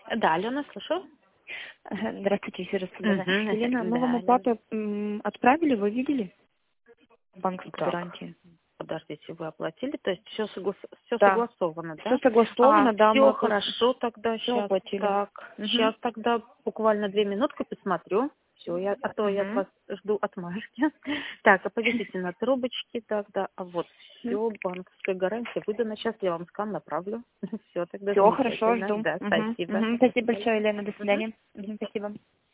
Да, Алена, слушаю. Здравствуйте, еще раз, Елена. Мгм. Елена, мы Да, вам Алена. оплату отправили, вы видели? Банковской Так, гарантии. подождите, вы оплатили? То есть все, Да. согласовано, Все да? согласовано, да, Все мы хорошо тогда, все сейчас оплатили. так. Угу. Сейчас тогда буквально 2 минутки посмотрю. Все, а то я от Угу. вас жду отмашки. Так, а повесите на трубочке тогда. А вот все, банковская гарантия выдана. Сейчас я вам скан направлю. Все, тогда Все хорошо, замечательно. жду. Да, Угу. спасибо. Угу. До Спасибо свидания. большое, Елена, до Мгм. свидания. Угу. Спасибо.